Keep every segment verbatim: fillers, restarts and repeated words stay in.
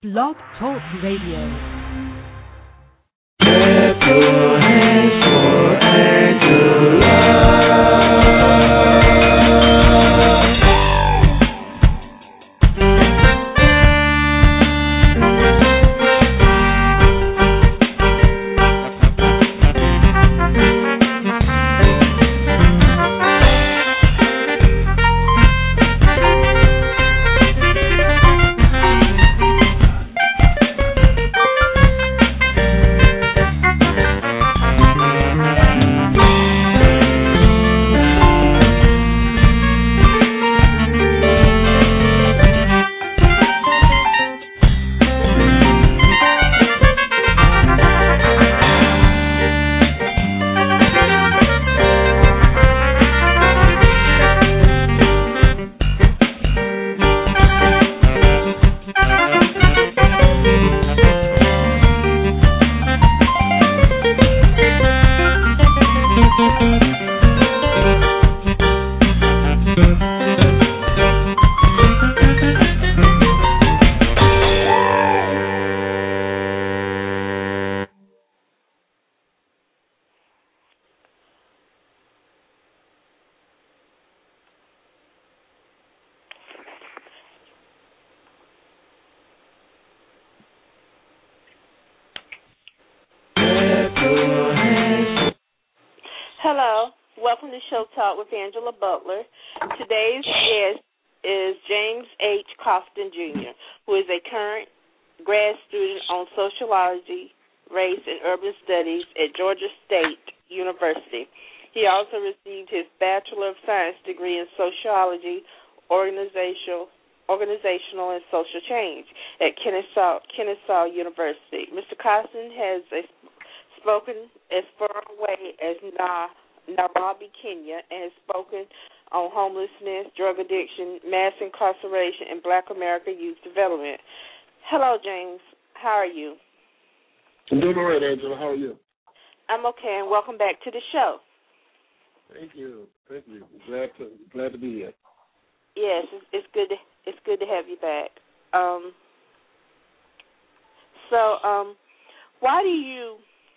Blog Talk Radio. Clap your hands for Angela. Hello, welcome to Show Talk with Angela Butler. Today's guest is James H. Costin, Junior, who is a current grad student on sociology, race, and urban studies at Georgia State University. He also received his Bachelor of Science degree in sociology, organizational, organizational and social change at Kennesaw, Kennesaw University. Mister Costin has a spoken as far away as Na, Nairobi, Kenya, and has spoken on homelessness, drug addiction, mass incarceration, and Black America youth development. Hello, James. How are you? I'm doing all right, Angela. How are you? I'm okay, and welcome back to the show. Thank you. Thank you. Glad to glad to be here. Yes, it's, it's good. To, it's good to have you back. Um, so, um, why do you?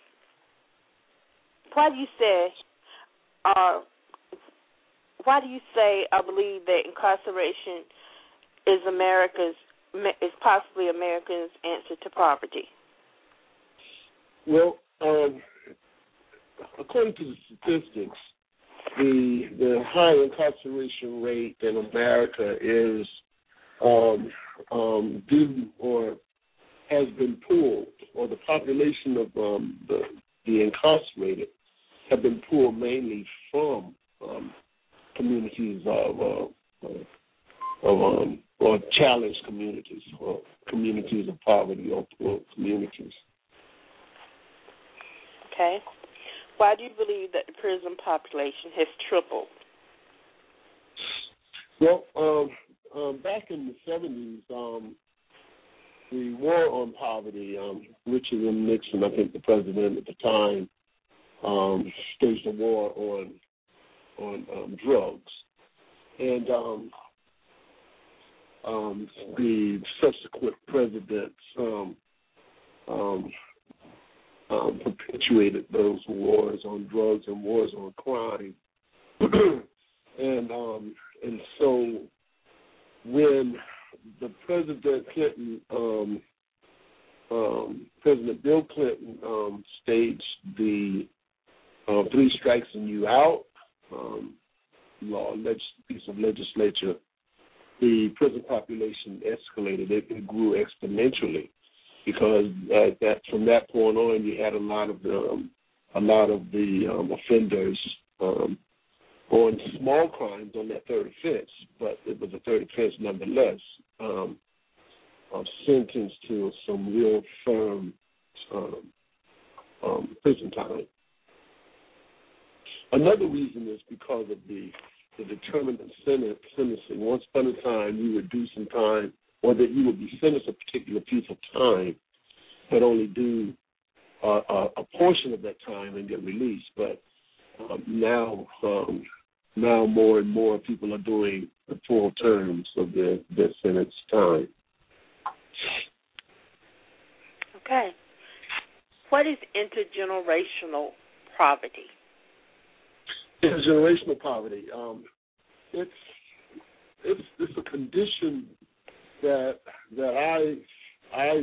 Why do you say, uh, why do you say, I believe that incarceration is America's, is possibly America's answer to poverty? Well, um, according to the statistics, the the high incarceration rate in America is um, um, due or has been pulled, or the population of um, the the incarcerated have been pulled mainly from um, communities of, uh, of um, or challenged communities, or communities of poverty, or poor communities. Okay. Why do you believe that the prison population has tripled? Well, um, um, back in the seventies, um, the war on poverty, um, Richard M. Nixon, I think the president at the time, um, staged a war on on um, drugs, and um, um, the subsequent presidents um, um, um, perpetuated those wars on drugs and wars on crime, and um, and so when the President Clinton, um, um, President Bill Clinton, um, staged the uh, Three Strikes and You Out um, law, leg- piece of legislature, the prison population escalated. It, it grew exponentially because uh, that from that point on, you had a lot of the, um, a lot of the um, offenders um, on small crimes on that third offense, but it was a third offense nonetheless, um, uh, sentenced to some real firm um, um, prison time. Another reason is because of the, the determinant sentence, sentencing. Once upon a time, you would do some time, or that you would be sentenced a particular piece of time, but only do uh, a, a portion of that time and get released. But um, now, um, now more and more people are doing the full terms of their, their sentence time. Okay. What is intergenerational poverty? Intergenerational poverty. Um, it's it's it's a condition that that I I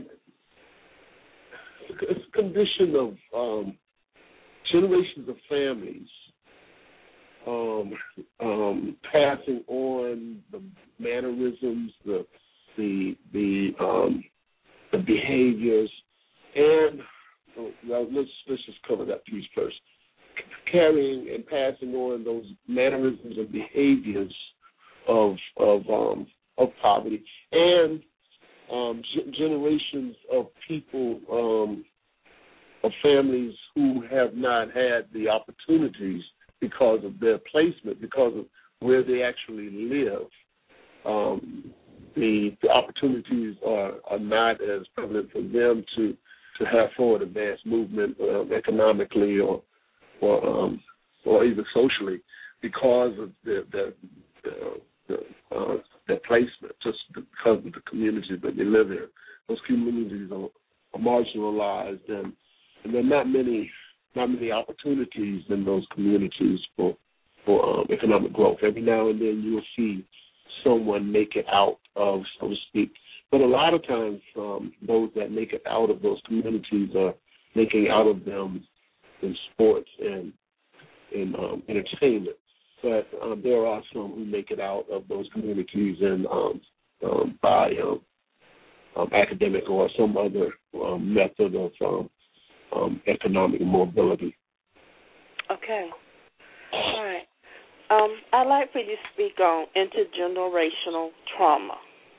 it's a condition of um, generations of families um, um, passing on the mannerisms, the the the um, the behaviors, and oh, well, let's let's just cover that piece first. Carrying and passing on those mannerisms and behaviors of of um, of poverty, and um, g- generations of people, um, of families who have not had the opportunities because of their placement, because of where they actually live. Um, the, the opportunities are, are not as prevalent for them to, to have forward advanced movement uh, economically or or um, or even socially because of the the, the, the uh, their placement, just because of the communities that they live in. Those communities are, are marginalized, and, and there are not many not many opportunities in those communities for for um, economic growth. Every now and then you will see someone make it out of, so to speak. But a lot of times, um, those that make it out of those communities are making out of them in sports and in um, entertainment. But um, there are some who make it out of those communities and um, um, by um, um, academic or some other um, method of um, um, economic mobility. Okay. All right. Um, I'd like for you to speak on intergenerational trauma.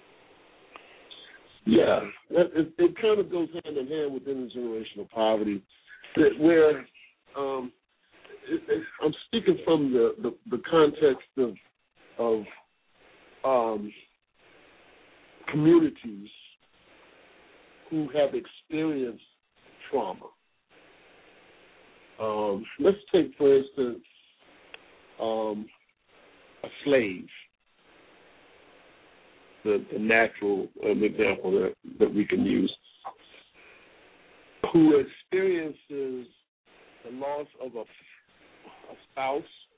Yeah, it, it kind of goes hand in hand with intergenerational poverty, that where um, it, it, I'm speaking from the, the, the context of of um, communities who have experienced trauma. Um, let's take, for instance, um, a slave, the, the natural um, example that, that we can use, who experiences the loss of a, a spouse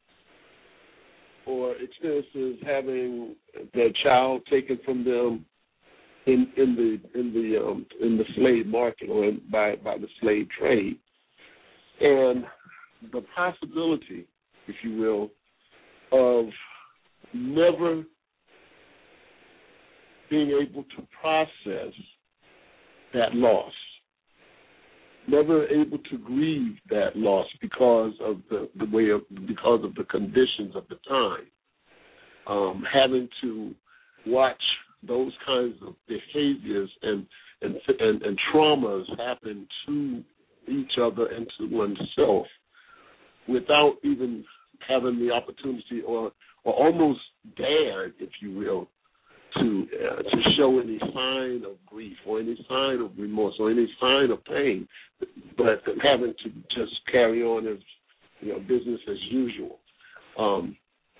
or experiences having their child taken from them in, in the in the um, in the slave market or in, by by the slave trade, and the possibility, if you will, of never being able to process that loss, never able to grieve that loss because of the, the way of because of the conditions of the time, um, having to watch those kinds of behaviors and and and, and traumas happen to each other and to oneself without even having the opportunity or or almost dared, if you will, to uh, to show any sign of grief or any sign of remorse or any sign of pain, but having to just carry on as, you know, business as usual. Um,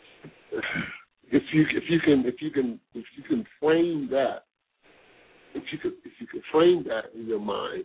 if you if you can if you can if you can frame that, if you could if you could frame that in your mind,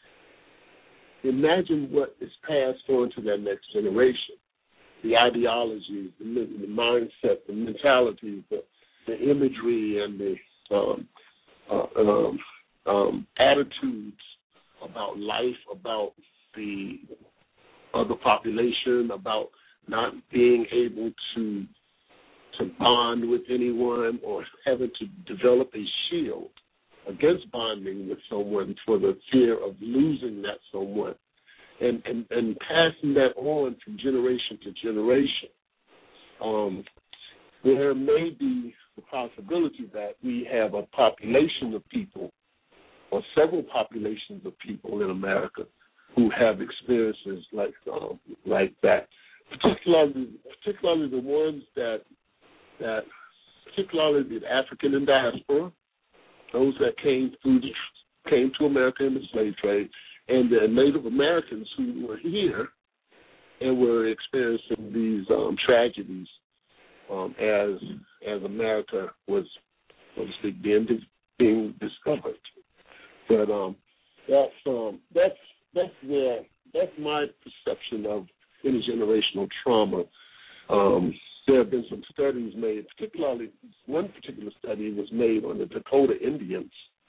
imagine what is passed on to that next generation. The ideologies, the, the mindset, the mentality, the, the imagery, and the um, uh, um, um, attitudes about life, about the other population, about not being able to to bond with anyone or having to develop a shield against bonding with someone for the fear of losing that someone. And, and, and passing that on from generation to generation, um, there may be the possibility that we have a population of people or several populations of people in America who have experiences like um, like that, particularly particularly the ones that that particularly the African in diaspora, those that came through the, came to America in the slave trade, and the Native Americans who were here and were experiencing these um, tragedies um, as as America was, so to speak, being, being discovered. But um, that's um, that's that's their that's my perception of intergenerational trauma. Um, there have been some studies made, particularly one particular study was made on the Dakota Indians,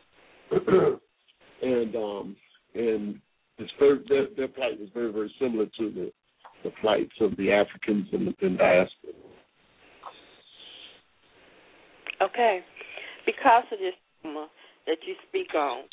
and um, and it's very, their, their plight is very very similar to the, the plights of the Africans in the in diaspora. Okay, because of this trauma that you speak on.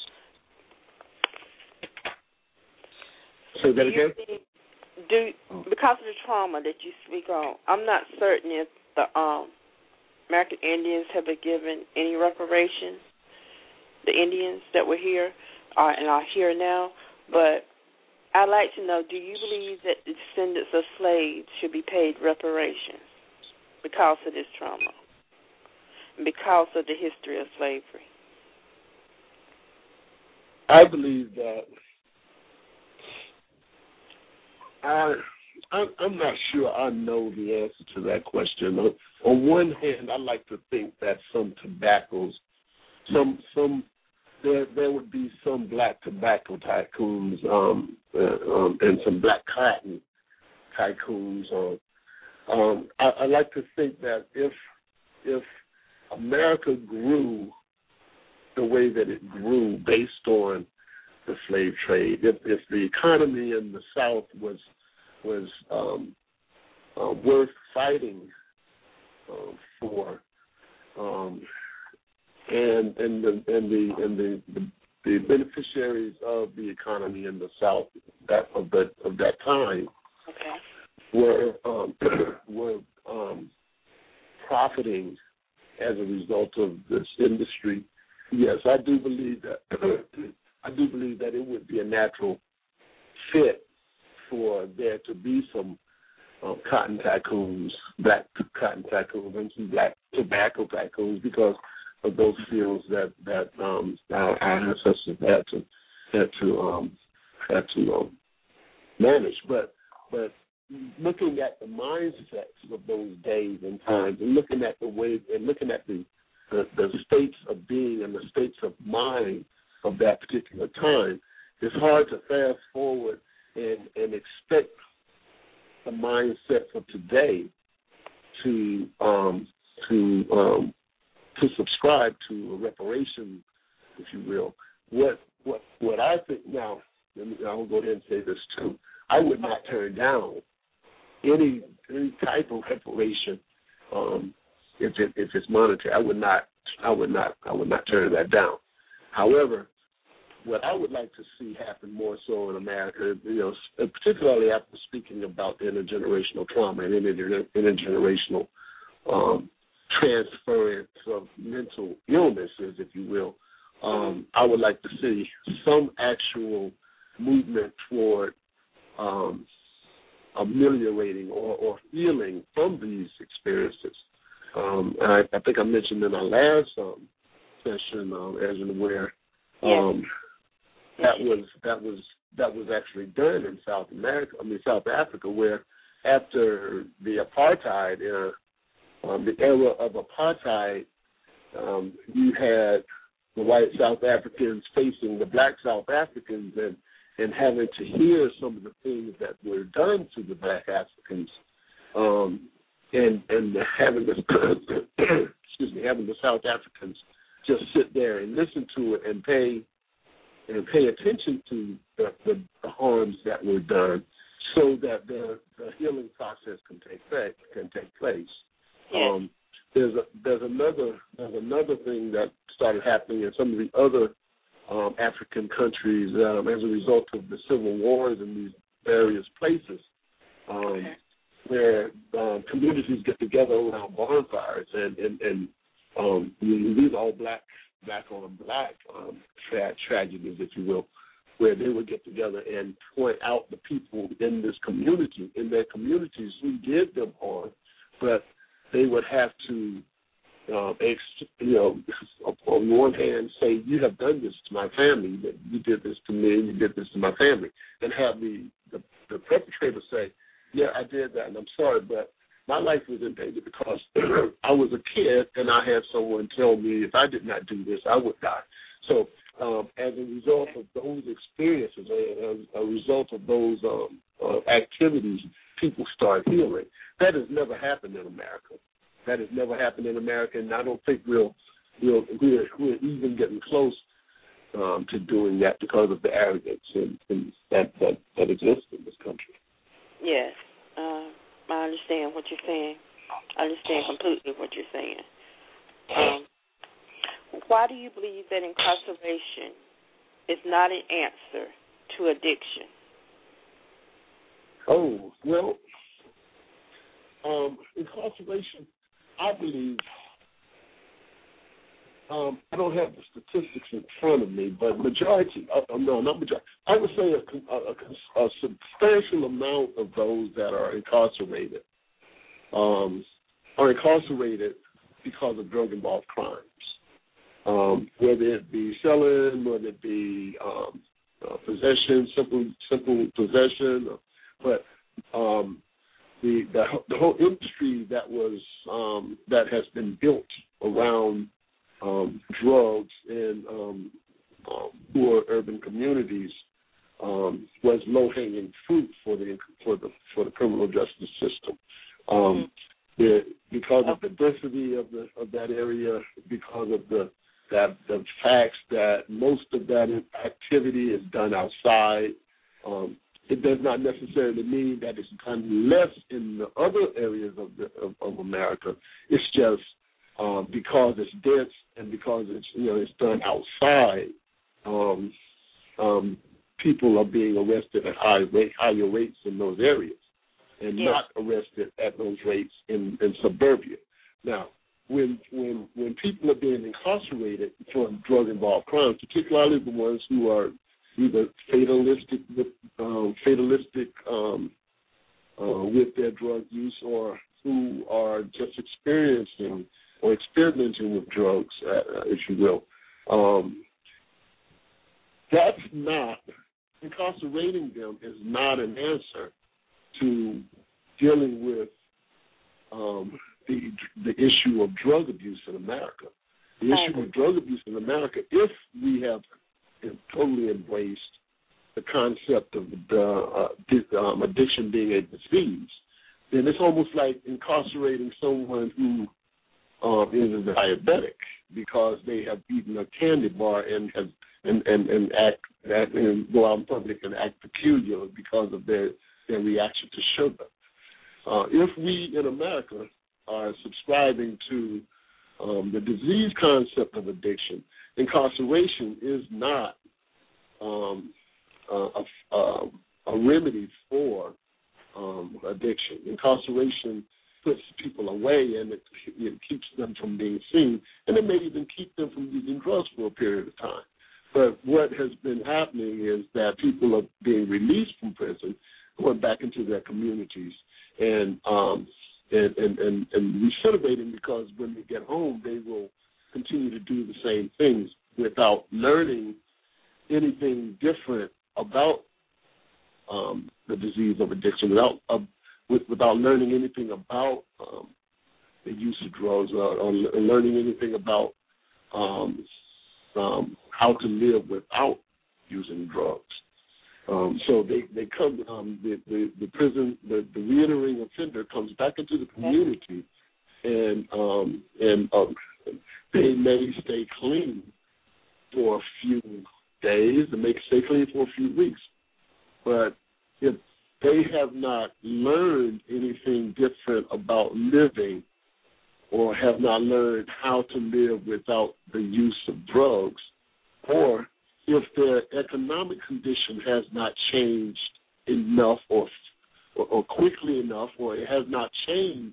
Say that again? Do, because of the trauma that you speak on, I'm not certain if the um, American Indians have been given any reparations, the Indians that were here are, and are here now, but I'd like to know, do you believe that the descendants of slaves should be paid reparations because of this trauma, because of the history of slavery? I believe that I, I'm not sure I know the answer to that question. On, on one hand, I like to think that some tobaccos, some some there there would be some black tobacco tycoons um, uh, um, and some black cotton tycoons. Um, um, I, I like to think that if if America grew the way that it grew based on the slave trade, if, if the economy in the South was was um, uh, worth fighting uh, for, um, and and the and the and the, the the beneficiaries of the economy in the South that of that of that time okay. were um, were um, profiting as a result of this industry. Yes, I do believe that. I do believe that it would be a natural fit for there to be some um, cotton tycoons, black cotton tycoons, and some black tobacco tycoons because of those fields that that um, our, our ancestors had to had to um, had to um, manage. But but looking at the mindsets of those days and times, and looking at the way and looking at the the, the states of being and the states of mind of that particular time, it's hard to fast forward and, and expect the mindset of today to um, to um, to subscribe to a reparation, if you will. What what what I think now, let me, I'll go ahead and say this too. I would not turn down any any type of reparation um, if it, if it's monetary. I would not I would not I would not turn that down. However, what I would like to see happen more so in America, you know, particularly after speaking about the intergenerational trauma and inter- intergenerational um, transference of mental illnesses, if you will, um, I would like to see some actual movement toward um, ameliorating or, or healing from these experiences. Um, and I, I think I mentioned in our last um, session, um, as in where um, yes. that was that was that was actually done in South America. I mean South Africa, where after the apartheid era, um, the era of apartheid, um, you had the white South Africans facing the black South Africans and and having to hear some of the things that were done to the black Africans. Um, And and having the excuse me, having the South Africans just sit there and listen to it and pay and pay attention to the, the, the harms that were done, so that the, the healing process can take place. Can take place. Yes. Um, there's a, there's another there's another thing that started happening in some of the other um, African countries um, as a result of the civil wars in these various places. Um, okay. Where um, communities get together around bonfires, and and, and um, these are all black black on black um, tra- tragedies, if you will, where they would get together and point out the people in this community, in their communities, who did them harm, but they would have to, um, ex- you know, on one hand say, you have done this to my family, that you did this to me, and you did this to my family, and have the the, the perpetrator say, yeah, I did that, and I'm sorry, but my life was in danger because I was a kid, and I had someone tell me if I did not do this, I would die. So um, as a result of those experiences, as a result of those um, uh, activities, people start healing. That has never happened in America. That has never happened in America, and I don't think we'll, we'll we're, we're even getting close um, to doing that because of the arrogance and, and that, that that exists in this country. Yes, uh, I understand what you're saying. I understand completely what you're saying. Um, why do you believe that incarceration is not an answer to addiction? Oh, well, um, incarceration, I believe, um, I don't have the statistics in front of me, but majority, uh, no, not majority, I would say a, a, a substantial amount of those that are incarcerated um, are incarcerated because of drug-involved crimes, um, whether it be selling, whether it be um, uh, possession, simple simple possession, but um, the, the the whole industry that was um, that has been built around um, drugs in um, um, poor urban communities um, was low-hanging fruit for the for the for the criminal justice system. Um, mm-hmm. the, because of the density of the of that area, because of the that the facts that most of that activity is done outside. Um, it does not necessarily mean that it's done less in the other areas of the, of, of America. It's just um, because it's dense and because it's you know it's done outside. Um, um, people are being arrested at high rate, higher rates in those areas, and yeah. not arrested at those rates in, in suburbia. Now, when when when people are being incarcerated for drug-involved crimes, particularly the ones who are either fatalistic, um, fatalistic um, uh, with their drug use, or who are just experiencing or experimenting with drugs, uh, if you will, um, that's not incarcerating them is not an answer to dealing with um, the the issue of drug abuse in America. The issue of drug abuse in America, if we have totally embraced the concept of the uh, um, addiction being a disease, then it's almost like incarcerating someone who um, is a diabetic because they have eaten a candy bar and have and, and, and act, act and go out in public and act peculiar because of their, their reaction to sugar. Uh, if we in America are subscribing to um, the disease concept of addiction, incarceration is not um, a, a, a remedy for um, addiction. Incarceration puts people away, and it, it keeps them from being seen, and it may even keep them from using drugs for a period of time. But what has been happening is that people are being released from prison, going back into their communities, and um, and, and, and, and recidiving, because when they get home, they will continue to do the same things without learning anything different about um, the disease of addiction, without uh, with, without learning anything about um, the use of drugs, or, or learning anything about um, um, how to live without using drugs. Um, so they, they come, um, the, the, the prison, the, the reentering offender comes back into the community, and um, and um, they may stay clean for a few days and may stay clean for a few weeks. But if they have not learned anything different about living, or have not learned how to live without the use of drugs, or if their economic condition has not changed enough or, or or quickly enough, or it has not changed,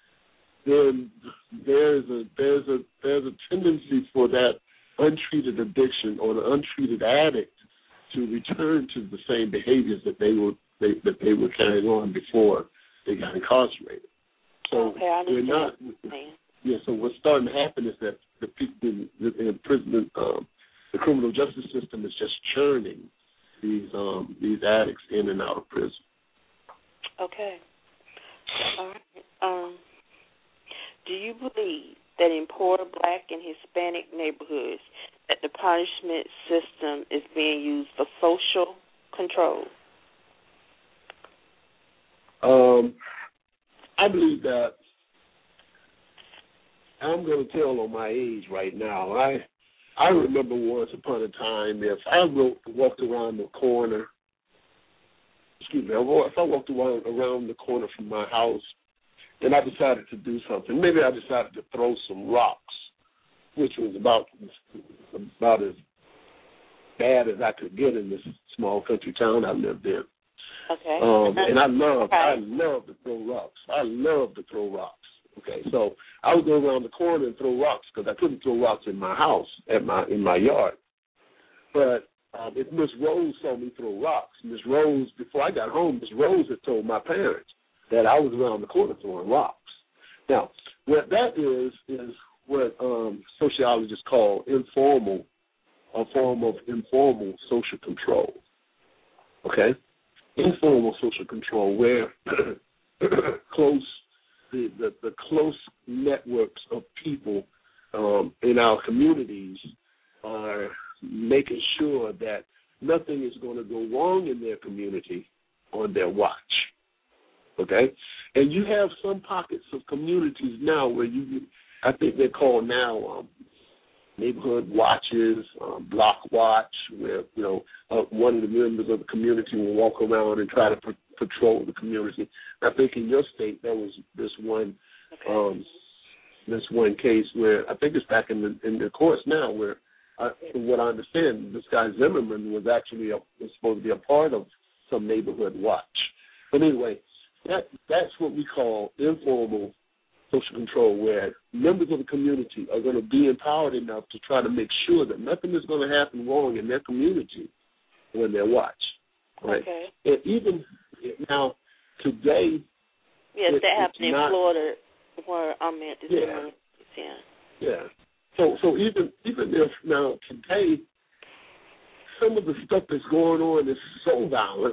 then there's a there's a there's a tendency for that untreated addiction or the untreated addict to return to the same behaviors that they were they, that they were carrying on before they got incarcerated. So okay, we're not. Yeah. So what's starting to happen is that the people in, in prison, um, the criminal justice system is just churning these um, these addicts in and out of prison. Okay. All right. Um, do you believe that in poor Black and Hispanic neighborhoods that the punishment system is being used for social control? Um, I believe that I'm going to tell on my age right now. I I remember once upon a time if I wrote, walked around the corner, excuse me, if I walked around, around the corner from my house and I decided to do something, maybe I decided to throw some rocks, which was about about as bad as I could get in this small country town I lived in. Okay. Um, and I love, okay. I love to throw rocks. I love to throw rocks. Okay, so I would go around the corner and throw rocks because I couldn't throw rocks in my house, at my in my yard. But um, if Miss Rose saw me throw rocks, Miss Rose, before I got home, Miss Rose had told my parents that I was around the corner throwing rocks. Now, what that is is what um, sociologists call informal, a form of informal social control. Okay. Informal social control, where close the, the, the close networks of people um, in our communities are making sure that nothing is going to go wrong in their community on their watch. Okay, and you have some pockets of communities now where you, I think they're called now um, neighborhood watches, um, block watch, where, you know, uh, one of the members of the community will walk around and try to p- patrol the community. I think in your state there was this one, okay. um, this one case where I think it's back in the in the courts now, where, uh, from what I understand, this guy Zimmerman was actually a, was supposed to be a part of some neighborhood watch. But anyway, that that's what we call informal social control, where members of the community are going to be empowered enough to try to make sure that nothing is going to happen wrong in their community when they watch. Right? Okay. And even now, today, yes, it, that happened in not, Florida, where I'm at this yeah, moment. Yeah. Yeah. So, so even even if now today, some of the stuff that's going on is so violent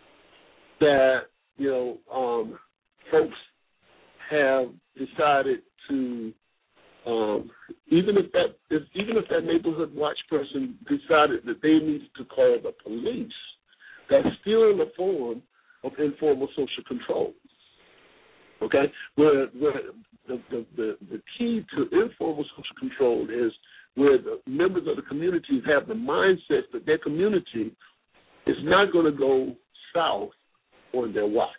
that, you know, um, folks have decided to, um, even if that if, even if that neighborhood watch person decided that they needed to call the police, that's still in a form of informal social control. Okay, where, where the, the, the, the key to informal social control is where the members of the communities have the mindset that their community is not going to go south on their watch.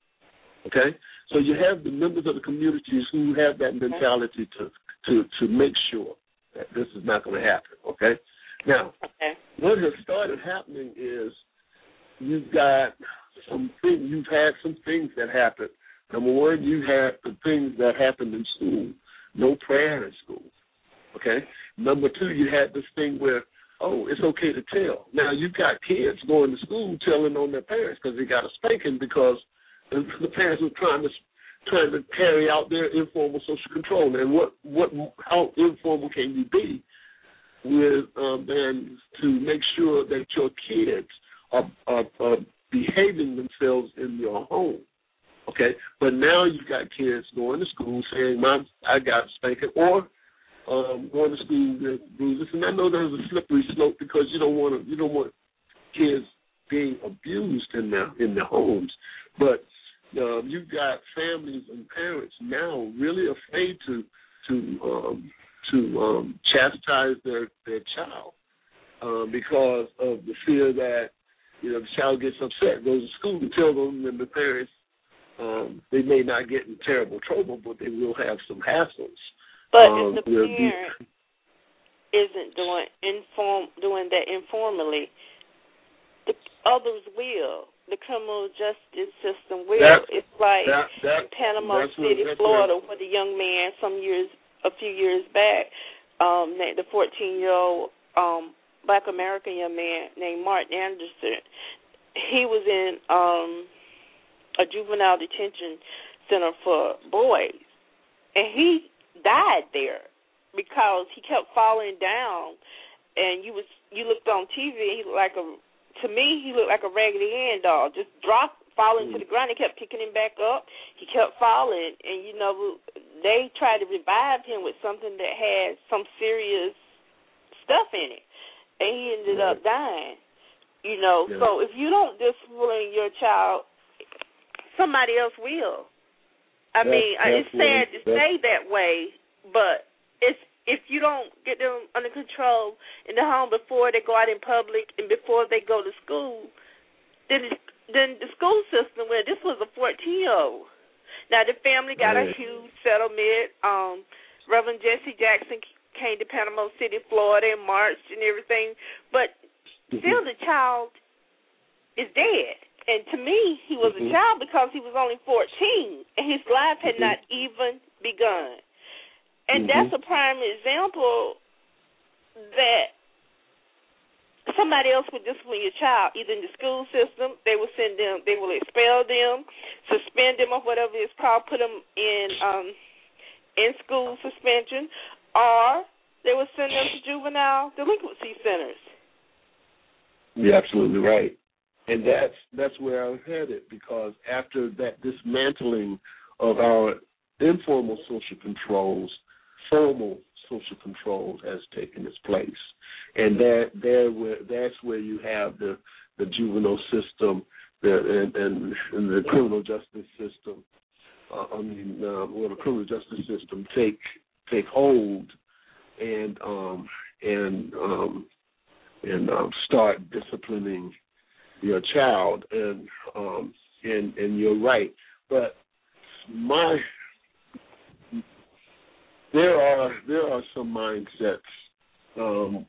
Okay, so you have the members of the communities who have that mentality to to, to make sure that this is not going to happen. Okay, now okay. what has started happening is you've got some things, you've had some things that happen. Number one, you had the things that happened in school, no prayer in school. Okay. Number two, you had this thing where, oh, it's okay to tell. Now you've got kids going to school telling on their parents because they got a spanking because the parents were trying to trying to carry out their informal social control. And what what how informal can you be with um, then to make sure that your kids are, are, are behaving themselves in your home? Okay, but now you've got kids going to school saying, "Mom, I got a spanking," or um, going to school with bruises. And I know there's a slippery slope because you don't want to, you don't want kids being abused in their in their homes. But um, you've got families and parents now really afraid to to um, to um, chastise their their child um, because of the fear that, you know, the child gets upset, goes to school to tell them, and the parents. Um, they may not get in terrible trouble, but they will have some hassles. But um, if the parent be... isn't doing inform doing that informally, the others will. The criminal justice system will. That, it's like that, that, in Panama City, what, Florida, what. where the young man, some years, a few years back, um, the fourteen-year-old um, Black American young man named Martin Anderson, he was in. Um, a juvenile detention center for boys, and he died there because he kept falling down, and you was you looked on T V, he looked like a to me he looked like a Raggedy Ann doll, just dropped, falling mm-hmm. to the ground. They kept picking him back up. He kept falling, and you know they tried to revive him with something that had some serious stuff in it, and he ended right. up dying. You know, yeah. So if you don't discipline your child, somebody else will. I that's, mean, that's it's sad to say that way, but it's if you don't get them under control in the home before they go out in public and before they go to school, then it's, then the school system, well, this was a fourteen-year-old. Now, the family got right. a huge settlement. Um, Reverend Jesse Jackson came to Panama City, Florida, and marched and everything, but mm-hmm. still the child is dead. And to me, he was mm-hmm. a child because he was only fourteen, and his life had mm-hmm. not even begun. And mm-hmm. that's a prime example that somebody else would discipline your child, either in the school system, they will send them, they will expel them, suspend them or whatever it's called, put them in um, in school suspension, or they will send them to juvenile delinquency centers. You're absolutely right. And that's that's where I'm headed, because after that dismantling of our informal social controls, formal social control has taken its place, and that there where that's where you have the, the juvenile system, the and, and, and the criminal justice system. Uh, I mean, uh, well, the criminal justice system take take hold and um, and um, and um, start disciplining your child, and um, and and you're right, but my There are there are some mindsets um,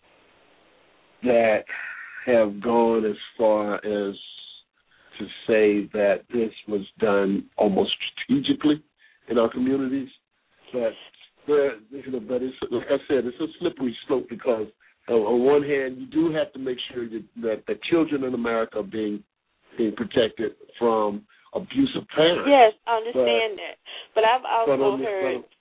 that have gone as far as to say that this was done almost strategically in our communities, but there, you know, but it's like I said, it's a slippery slope, because uh, on one hand you do have to make sure that, that the children in America are being being protected from abusive parents. Yes, I understand but, that, but I've also but heard. The,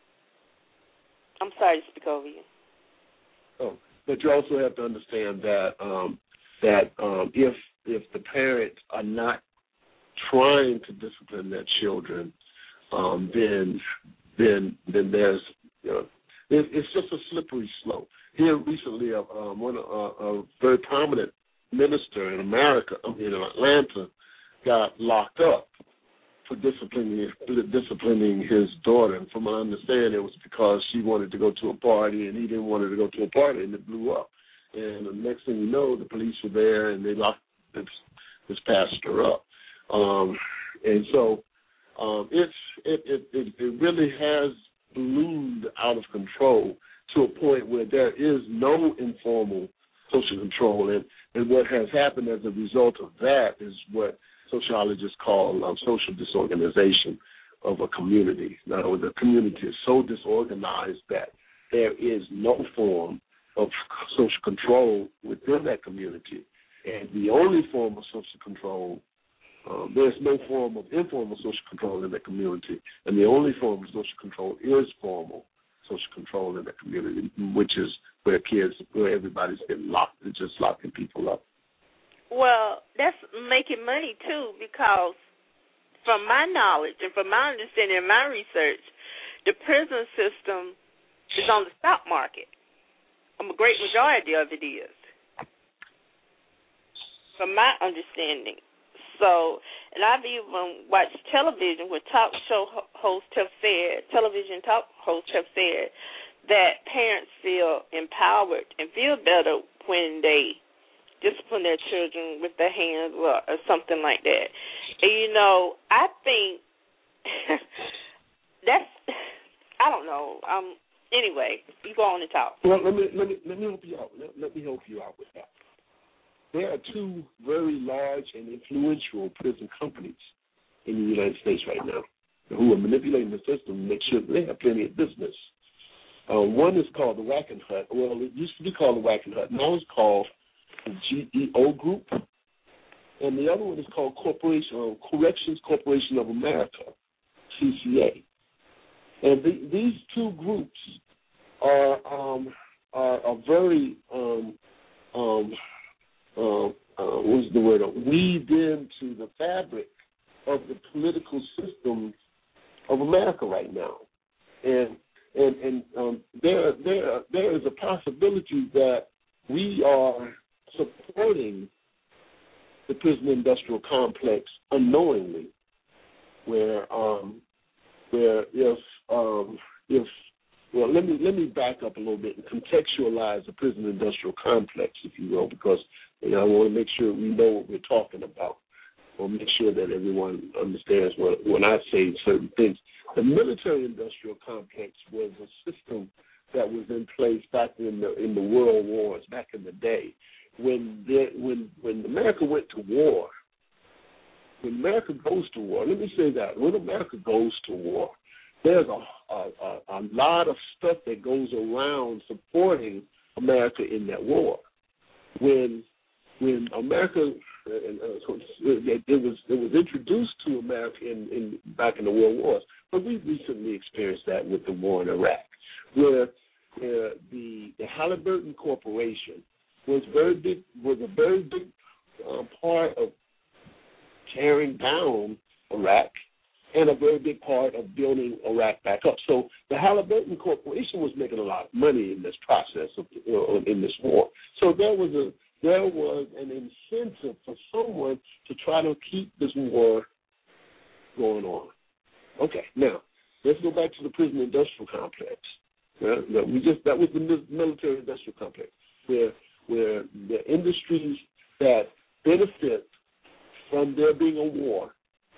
I'm sorry to speak over you. Oh, but you also have to understand that um, that um, if if the parents are not trying to discipline their children, um, then then then there's you know, it, it's just a slippery slope. Here recently, uh, um, one uh, a very prominent minister in America, I mean in Atlanta, got locked up for disciplining disciplining his daughter, and from my understanding, it was because she wanted to go to a party and he didn't want her to go to a party, and it blew up. And the next thing you know, the police were there and they locked this, this pastor up. Um, and so um, it's it, it it it really has ballooned out of control to a point where there is no informal social control, and and what has happened as a result of that is what sociologists call um, social disorganization of a community. Now, the community is so disorganized that there is no form of social control within that community. And the only form of social control, um, there's no form of informal social control in that community. And the only form of social control is formal social control in that community, which is where kids, where everybody's getting locked, just locking people up. Well, that's making money, too, because from my knowledge and from my understanding and my research, the prison system is on the stock market. A great majority of it is, from my understanding. So, and I've even watched television where talk show hosts have said, television talk hosts have said that parents feel empowered and feel better when they discipline their children with their hands or, or something like that. And, you know, I think that's, I don't know. Um. Anyway, you go on and talk. Well, let me let me let me help you out. Let, let me help you out with that. There are two very large and influential prison companies in the United States right now who are manipulating the system to make sure that they have plenty of business. Uh, one is called the Wackenhut. Well, it used to be called the Wackenhut. Now it's called the G E O Group. And the other one is called Corporation uh, Corrections Corporation of America, C C A. And the, these two groups are um, are, are very um, um, uh, uh, what's the word? Weaved into the fabric of the political system of America right now, and and and um, there there there is a possibility that we are supporting the prison industrial complex unknowingly, where um, where if um, if well, let me let me back up a little bit and contextualize the prison industrial complex, if you will, because you know, I want to make sure we know what we're talking about. Or make sure that everyone understands what, when I say certain things. The military-industrial complex was a system that was in place back in the in the world wars, back in the day, when there, when when America went to war. When America goes to war, let me say that when America goes to war, there's a a, a, a lot of stuff that goes around supporting America in that war. When when America And, uh, so it, it was it was introduced to America in, in back in the world wars, but we recently experienced that with the war in Iraq, where, where the the Halliburton Corporation was very big was a very big uh, part of tearing down Iraq and a very big part of building Iraq back up. So the Halliburton Corporation was making a lot of money in this process of uh, in this war. So there was a There was an incentive for someone to try to keep this war going on. Okay, now let's go back to the prison industrial complex. Yeah, we just that was the military industrial complex, where where the industries that benefit from there being a war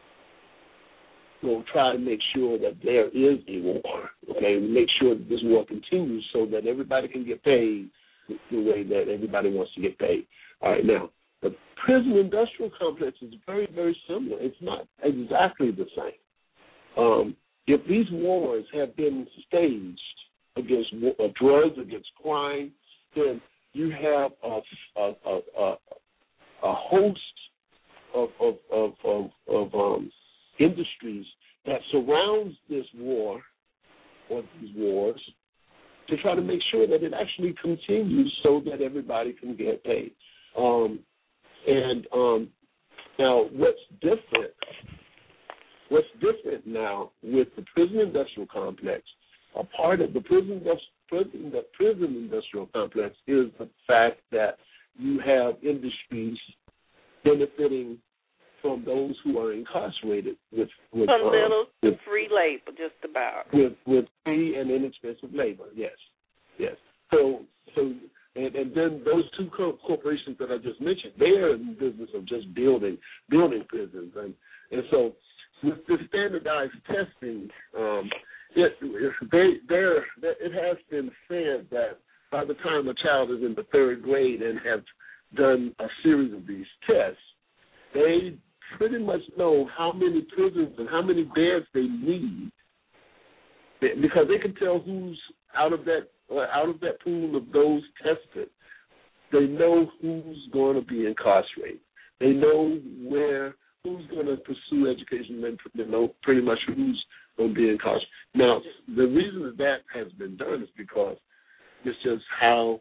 will try to make sure that there is a war. Okay, make sure that this war continues so that everybody can get paid the way that everybody wants to get paid. All right, now, the prison industrial complex is very, very similar. It's not exactly the same. Um, if these wars have been staged against uh, drugs, against crime, then you have a, a, a, a, a host of, of, of, of, of um, industries that surrounds this war or these wars to try to make sure that it actually continues so that everybody can get paid. Um, and um, now what's different, what's different now with the prison industrial complex, a part of the prison, prison, the prison industrial complex is the fact that you have industries benefiting from those who are incarcerated with with from um, little with, free labor, just about with with free and inexpensive labor. Yes, yes. So so and, and then those two co- corporations that I just mentioned, they are in the business of just building building prisons, and and so with the standardized testing, um, it they there it has been said that by the time a child is in the third grade and have done a series of these tests, they pretty much know how many prisons and how many beds they need, because they can tell who's out of that uh, out of that pool of those tested. They know who's going to be incarcerated. They know where who's going to pursue education, and they know pretty much who's going to be incarcerated. Now, the reason that that has been done is because it's just how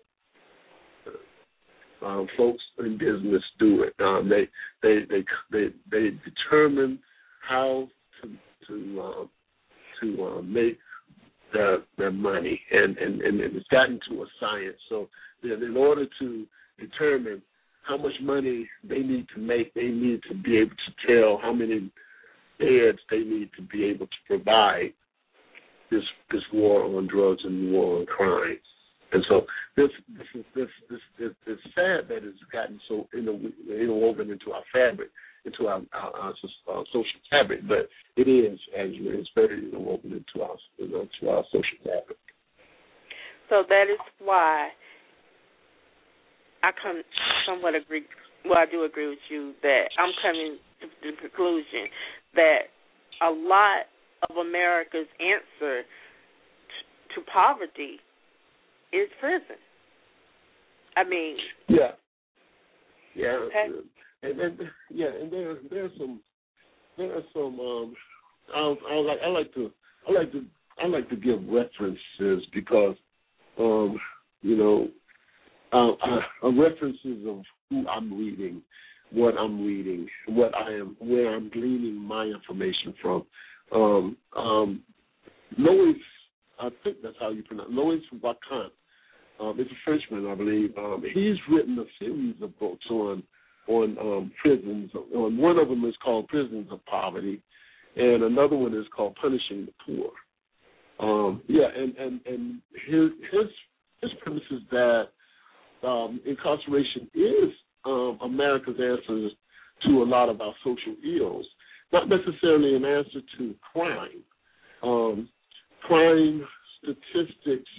Um, folks in business do it. Um, they, they they they they determine how to to um, to um, make their their money, and, and, and it's gotten to a science. So that in order to determine how much money they need to make, they need to be able to tell how many beds they need to be able to provide this this war on drugs and war on crime. And so this this is this this this it's sad that it's gotten so interwoven into our fabric, into our, our, our, our social fabric. But it is, Angela, it's very interwoven into our into our social fabric. So that is why I come somewhat agree. Well, I do agree with you that I'm coming to the conclusion that a lot of America's answer t- to poverty is prison. I mean, yeah, yeah, okay. and, and yeah, and there there's some there are some um, I, I like I like to I like to I like to give references because um, you know uh, uh, references of who I'm reading, what I'm reading, what I am, where I'm gleaning my information from. Um, um, Lois I think that's how you pronounce it, Louis Wacant. Um, it's a Frenchman, I believe. Um, he's written a series of books on on um, prisons. On one of them is called Prisons of Poverty, and another one is called Punishing the Poor. Um, yeah, and and and his his his premise is that um, incarceration is um, America's answer to a lot of our social ills, not necessarily an answer to crime. Um, crime statistics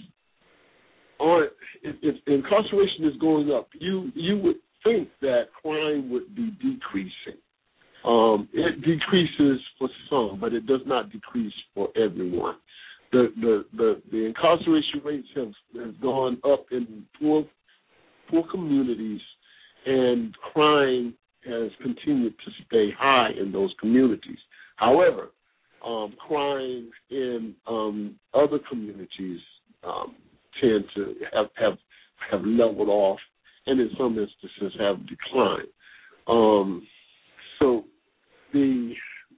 aren't. If, if incarceration is going up, you you would think that crime would be decreasing. Um, it decreases for some, but it does not decrease for everyone. The the the, the incarceration rates have, have gone up in poor poor communities, and crime has continued to stay high in those communities. However, um, crime in um, other communities um, tend to have, have have leveled off, and in some instances have declined. Um, so the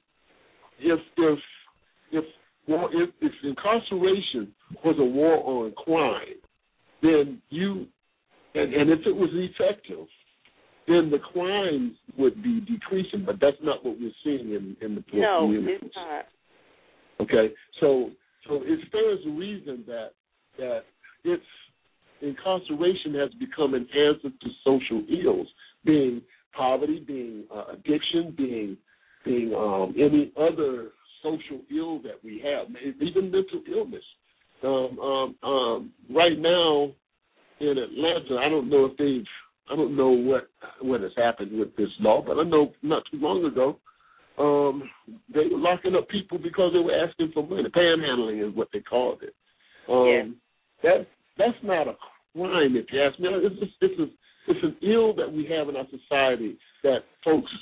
if if if well, if, if incarceration was a war on crime, then you and, and if it was effective, then the crime would be decreasing. But that's not what we're seeing in, in the poor no, communities. No, it's not. Okay, so so it stands to reason that that it's incarceration has become an answer to social ills, being poverty, being uh, addiction, being being um, any other social ill that we have, even mental illness. Um, um, um, right now in Atlanta, I don't know if they've, I don't know what what has happened with this law, but I know not too long ago um, they were locking up people because they were asking for money. Panhandling is what they called it. Um, yeah. That that's not a crime, if you ask me. It's just, it's a, it's an ill that we have in our society that folks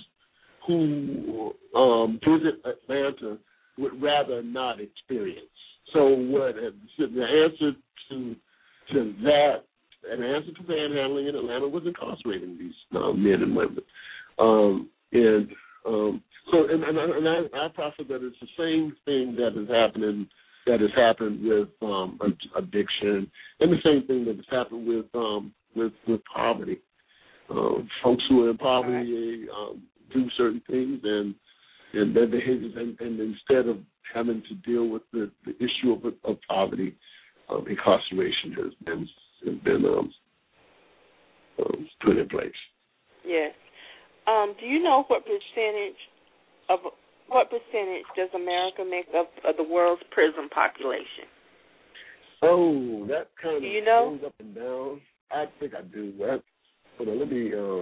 who um, visit Atlanta would rather not experience. So what the answer to to that, an answer to panhandling in Atlanta was incarcerating these uh, men and women. Um, and um, so, and, and, and I, I profit that it's the same thing that is happening, that has happened with um, addiction, and the same thing that has happened with um, with, with poverty. Uh, folks who are in poverty um, do certain things, and and their behaviors, and, and instead of having to deal with the, the issue of, of poverty, um, incarceration has been has been um, um, put in place. Yes. Um, do you know what percentage of what percentage does America make up of the world's prison population? Oh, that kind of do you know? goes up and down. I think I do. That, hold on, let me. Uh,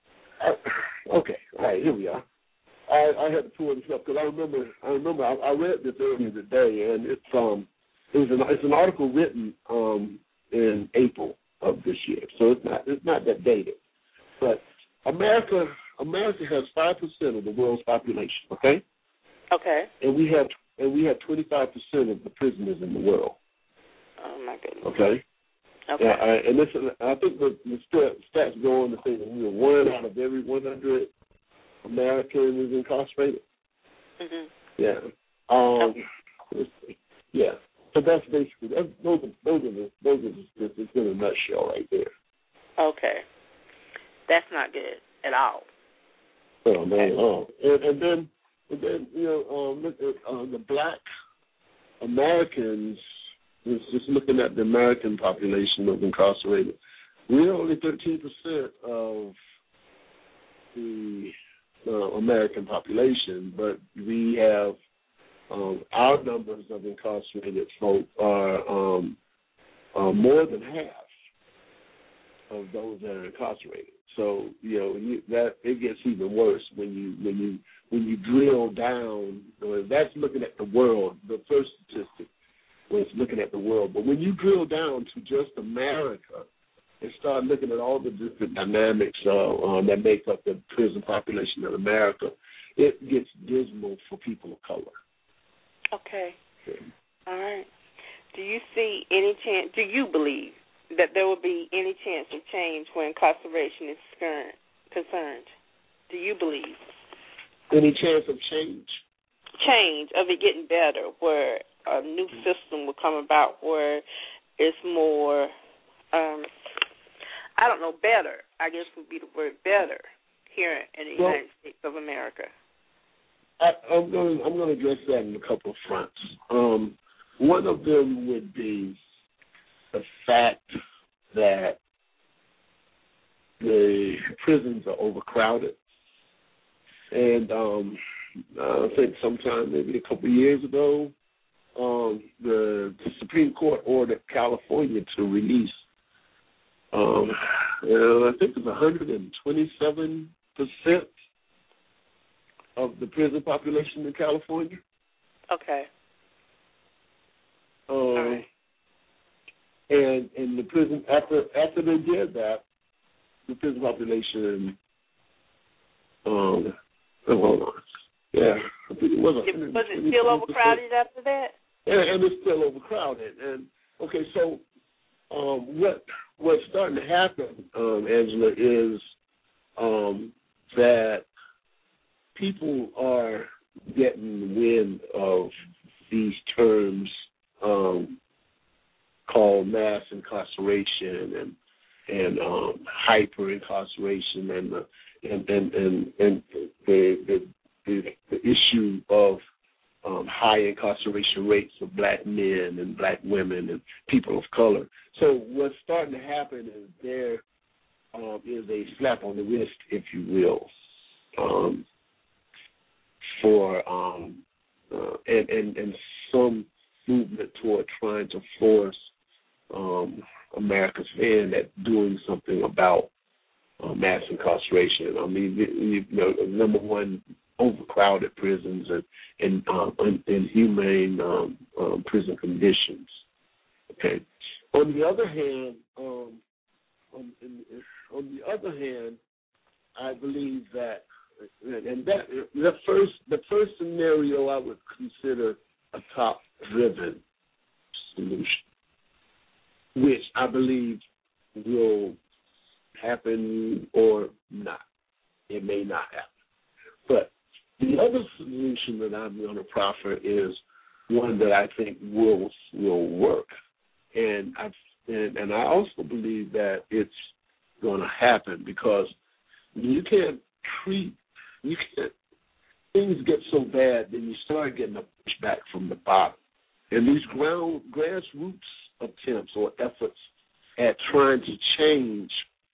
I, okay, all right, here we are. I, I had to pull this up because I remember. I remember. I, I read this earlier today, and it's um, it was an it's an article written um in April of this year, so it's not it's not that dated. But America America has five percent of the world's population. Okay. Okay. And we have and we have twenty five percent of the prisoners in the world. Oh my goodness. Okay. Okay. Yeah, I, and this I think the, the stats go on to say that we are one out of every one hundred American is incarcerated. Mhm. Yeah. Um. Okay. Yeah. So that's basically that's, those are those are the those are the, it's in a nutshell right there. Okay. That's not good at all. Oh man. Oh. And, and then and then you know um, look at uh, the black Americans. Just, just looking at the American population of incarcerated, we're only thirteen percent of the uh, American population, but we have um, our numbers of incarcerated folk are um, uh, more than half of those that are incarcerated. So you know you, that it gets even worse when you when you when you drill down. Uh, that's looking at the world. The first statistic was looking at the world, but when you drill down to just America and start looking at all the different dynamics uh, um, that make up the prison population in America, it gets dismal for people of color. Okay. Yeah. All right. Do you see any chance, do you believe that there will be any chance of change where incarceration is concerned? Do you believe? Any chance of change? Change, of it getting better, where a new system will come about where it's more, um, I don't know, better, I guess would be the word better here in the well, United States of America? I, I'm going I'm going to address that in a couple of fronts. Um, one of them would be the fact that the prisons are overcrowded. And um, I think sometime, maybe a couple of years ago, um, the Supreme Court ordered California to release, um, and I think it's one hundred twenty-seven percent of the prison population in California. Okay. Um, All right. And in the prison, after after they did that, the prison population, um, oh, hold on, yeah, I think it was. It, was it still overcrowded after that? And, and it's still overcrowded. And okay, so um, what what's starting to happen, um, Angela, is um, that people are getting wind of these terms um, called mass incarceration and and um, hyper incarceration and the and and and, and the, the the the issue of um, high incarceration rates of black men and black women and people of color. So what's starting to happen is there um, is a slap on the wrist, if you will, um, for um, uh, and, and and some movement toward trying to force um, America's hand at doing something about uh, mass incarceration. I mean, you know, number one, overcrowded prisons and and um, inhumane um, um, prison conditions. Okay. On the other hand, um, on, on the other hand, I believe that, and that the first the first scenario I would consider a top-driven solution, which I believe will happen or not. It may not happen. But the other solution that I'm going to proffer is one that I think will will work, and I and, and I also believe that it's going to happen because you can't treat you can't things get so bad, then you start getting a pushback from the bottom, and these ground grassroots attempts or efforts at trying to change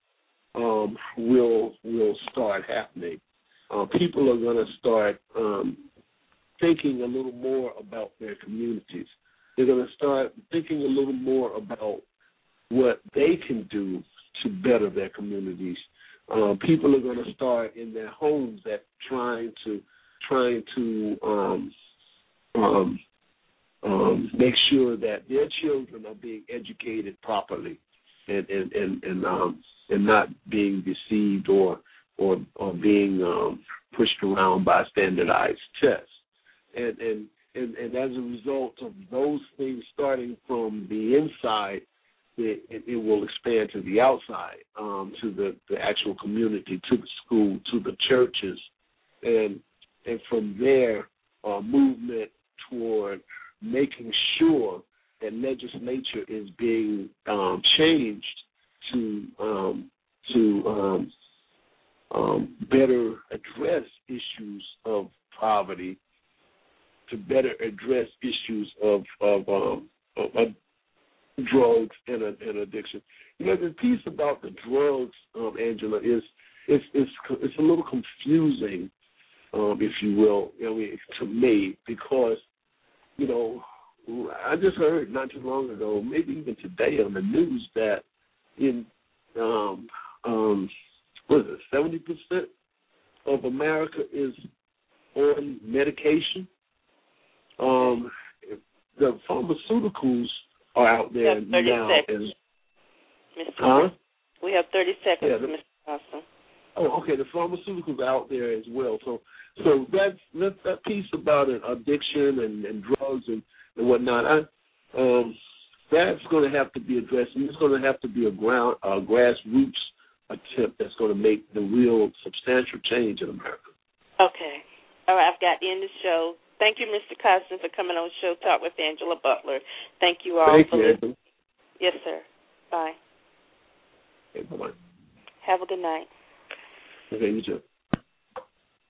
um, will will start happening. Uh, people are going to start um, thinking a little more about their communities. They're going to start thinking a little more about what they can do to better their communities. Uh, people are going to start in their homes at trying to trying to um, um, um, make sure that their children are being educated properly and and and and, um, and not being deceived or or, or being um, pushed around by standardized tests. And, and and and as a result of those things starting from the inside, it, it, it will expand to the outside, um, to the, the actual community, to the school, to the churches, and and from there, uh, movement toward making sure that legislature is being um, changed to um, to um, um, better address issues of poverty, to better address issues of of, um, of, of drugs and, and addiction. You know, the piece about the drugs, um, Angela, is it's it's it's a little confusing, um, if you will, I mean, to me, because you know I just heard not too long ago, maybe even today on the news, that in um, um, what is it, seventy percent of America is on medication. Um, the pharmaceuticals are out there now. Seconds. And, huh? We have thirty seconds, yeah, the, Mister Austin. Oh, okay. The pharmaceuticals are out there as well. So, so that's, that's that piece about it, addiction and, and drugs and, and whatnot. I, um, that's going to have to be addressed, and it's going to have to be a ground, a grassroots attempt that's going to make the real substantial change in America. Okay. All right. I've got to end the show. Thank you, Mister Costin, for coming on Show Talk with Angela Butler. Thank you all Thank for you, listening. Yes, sir. Bye. Okay, bye-bye. Have a good night. Okay, you too.